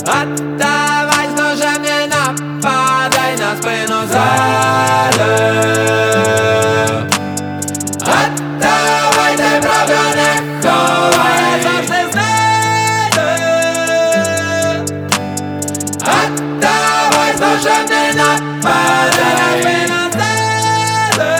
Oddawaj z nożem, nie napadaj na spину zale. Oddawaj tę prawdę, nie chowaj, ja zawsze znajdę. Oddawaj z nożem, nie napadaj na spину zale.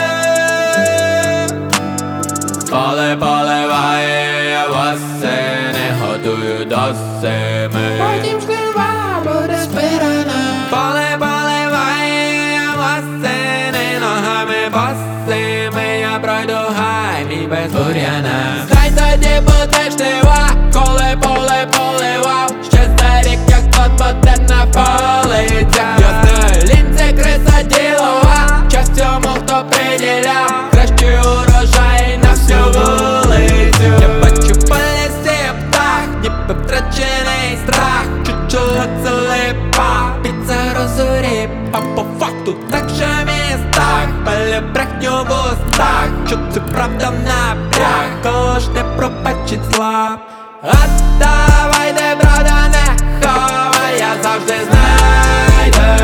Поле поливає восени, готую до зими. Потім жнива буде збирана. Поле поливає восени, ногами босими я пройду гай, мій без бур'яна. Знай тоді будеш жнива, коли поле поливав. Ще старік, як тот модерна полиця. Ясна лінце, криса ділова, час цьому хто приділяв. Кращий урожай на всю вулицю. Я бачу по лісі птах, ніби втрачений страх. Чучело це липа, під загрозу ріп. А по факту так же містах, пале брехню в устах. Що це правда напряг, кого ж не пробачить зла. Отдавай, де правда не ховай, я завжди знайду.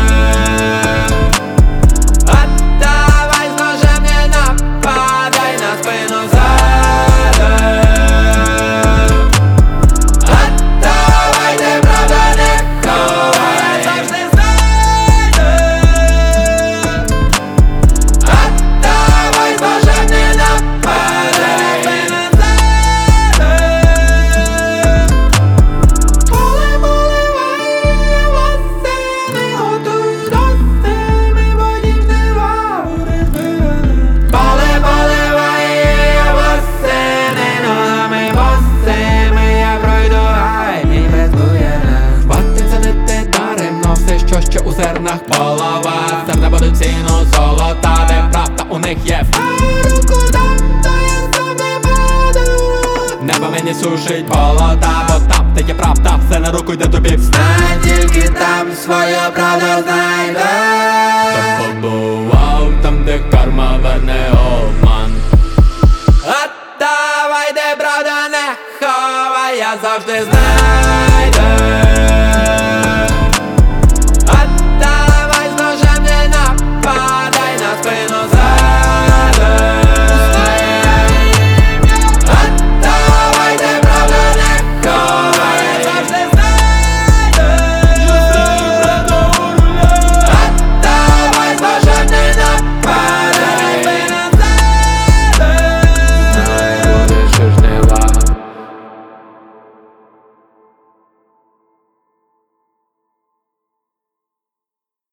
Отдавай з ножем, не нападай на спину ззаду. Отдавай, де правда не ховай, я завжди знайду. Отдавай з ножем, не нападай на спину ззаду. Поле поливає восени, готую до зими, потім жнива буде збирана. Поле поливає восени, ногами босими я пройду гай, мій без бур'яна. Хватиться не те даремно, все що ще у зернах полова. Зерна будуть ціну золота, де правда у них є. Руку дам, то я сам не паду. Небо мені сушить болота, бо там, де є правда, все на руку йде тобі. Знай, тільки там свою правду знайде. Хто побував там, де карма верне обман. Отдавай, де правда не ховай, я завжди знайду.